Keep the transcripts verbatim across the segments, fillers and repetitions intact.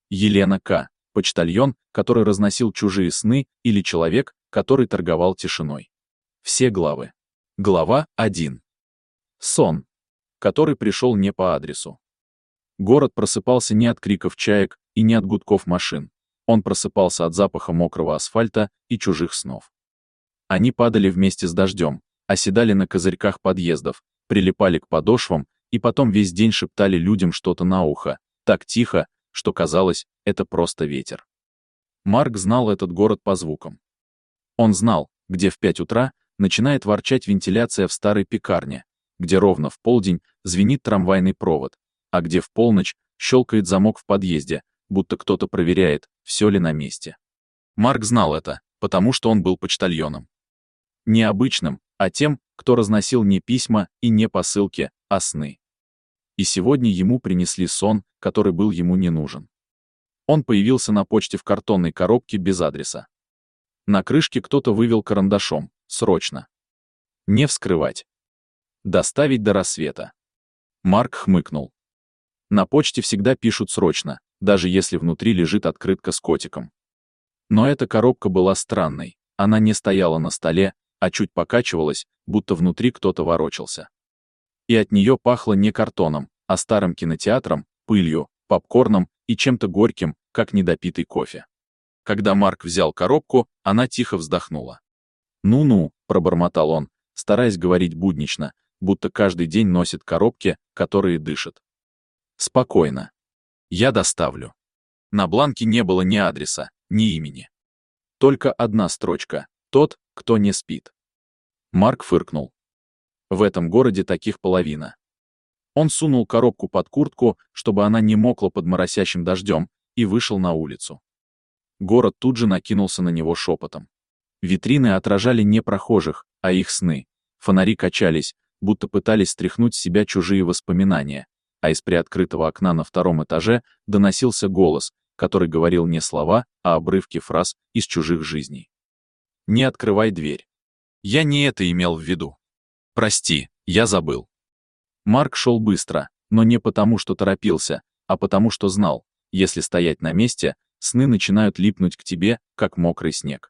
Елена К., почтальон, который разносил чужие сны, или человек, который торговал тишиной. Все главы. Глава один. Сон, который пришел не по адресу. Город просыпался не от криков чаек и не от гудков машин. Он просыпался от запаха мокрого асфальта и чужих снов. Они падали вместе с дождем, оседали на козырьках подъездов, прилипали к подошвам и потом весь день шептали людям что-то на ухо, так тихо, что казалось, это просто ветер. Марк знал этот город по звукам. Он знал, где в пять утра начинает ворчать вентиляция в старой пекарне, где ровно в полдень звенит трамвайный провод, а где в полночь щелкает замок в подъезде, будто кто-то проверяет, все ли на месте. Марк знал это, потому что он был почтальоном. Не обычным, а тем, кто разносил не письма и не посылки, а сны. И сегодня ему принесли сон, который был ему не нужен. Он появился на почте в картонной коробке без адреса. На крышке кто-то вывел карандашом: «Срочно. Не вскрывать. Доставить до рассвета». Марк хмыкнул. На почте всегда пишут «срочно», даже если внутри лежит открытка с котиком. Но эта коробка была странной, она не стояла на столе, а чуть покачивалась, будто внутри кто-то ворочался. И от нее пахло не картоном, а старым кинотеатром, пылью, попкорном и чем-то горьким, как недопитый кофе. Когда Марк взял коробку, она тихо вздохнула. «Ну-ну», — пробормотал он, стараясь говорить буднично, будто каждый день носит коробки, которые дышат. «Спокойно. Я доставлю». На бланке не было ни адреса, ни имени. Только одна строчка: «Тот, кто не спит». Марк фыркнул. В этом городе таких половина. Он сунул коробку под куртку, чтобы она не мокла под моросящим дождем, и вышел на улицу. Город тут же накинулся на него шепотом. Витрины отражали не прохожих, а их сны. Фонари качались, будто пытались стряхнуть с себя чужие воспоминания, а из приоткрытого окна на втором этаже доносился голос, который говорил не слова, а обрывки фраз из чужих жизней. «Не открывай дверь. Я не это имел в виду. Прости, я забыл». Марк шел быстро, но не потому, что торопился, а потому, что знал, если стоять на месте, сны начинают липнуть к тебе, как мокрый снег.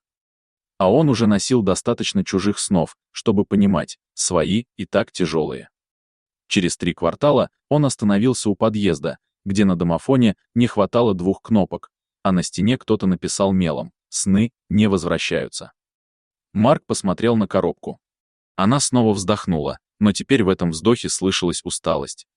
А он уже носил достаточно чужих снов, чтобы понимать, свои и так тяжелые. Через три квартала он остановился у подъезда, где на домофоне не хватало двух кнопок, а на стене кто-то написал мелом: «Сны не возвращаются». Марк посмотрел на коробку. Она снова вздохнула, но теперь в этом вздохе слышалась усталость.